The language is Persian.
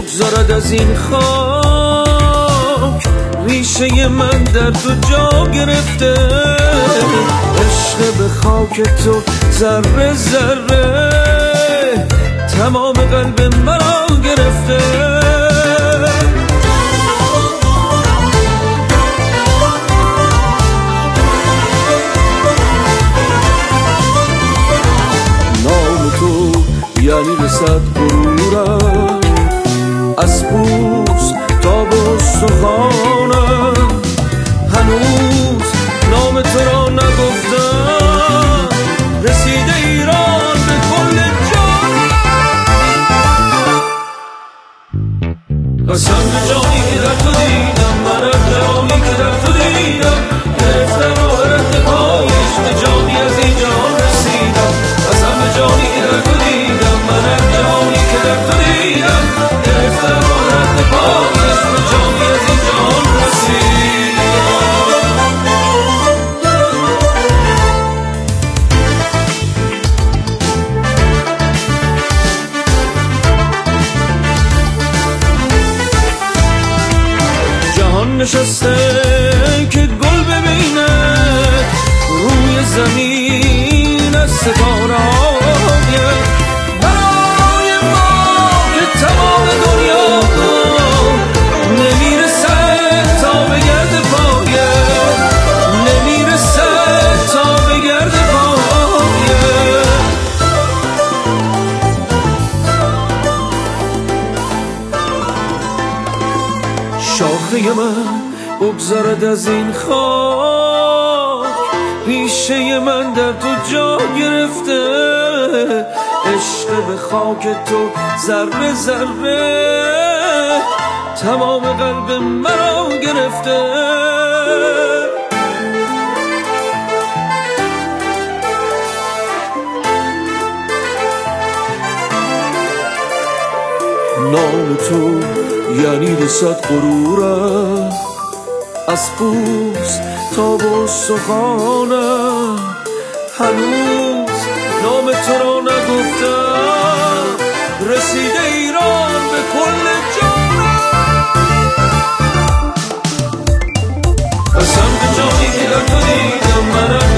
بگذارد از این خاک، ریشه من در تو جا گرفته. عشق به خاک تو ذره ذره تمام قلب مرا گرفته. نام تو یعنی رسد غرورم، از پوست تا به استخوانم. هنوز نام تو را نگفتم، رسیده ایران به کل جانم. قسم به جانی که در تو دیدم، من از جانی که در تو دیدم، گرفتم راه رد پایش به جانی از این جهان رسیدم. قسم به جانی که در تو دیدم، من از جانی که در تو دیدم، گرفتم راه رد پایش به جانی از این جهان رسیدم. جهان نشسته که گل ببینه روی زمین از ستاره های برای ما که تمام دنیا نمیرسه تا به گرد پایه، نمیرسه تا به گرد پایه. شاخه من بگذارد از این خاک، ریشه من در تو جا گرفته. عشق به خاک تو ذره ذره تمام قلب مرا گرفته. نام تو یعنی رسد غرورم، از پوست تا به استخوانم. هنوز نام تو را نگفتم، رسیده ایران به کل جانم. قسم به جانی که در تو دیدم، من